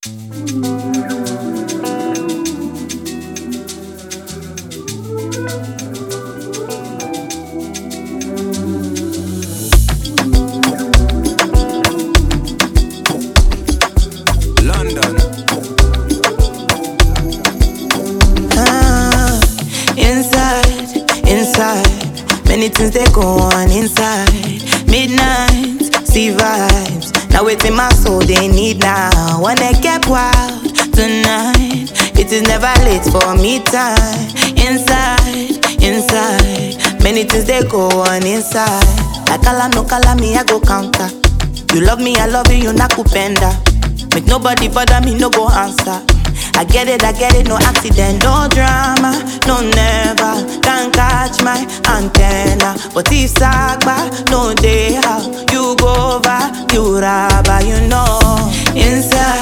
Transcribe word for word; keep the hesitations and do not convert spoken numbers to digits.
London. Ah, inside, inside, many things they go on inside. Midnight, see vibes. Now within my soul they need now. Wanna get wild tonight. It is never late for me time. Inside, inside, many things they go on inside. Like color no color me I go counter. You love me, I love you, you not kupenda. Make nobody bother me, no go answer. I get it, I get it, no accident, no drama, no never. Can't catch my antenna. But if Sagba, no day how you go over, you rabba, you know. Inside,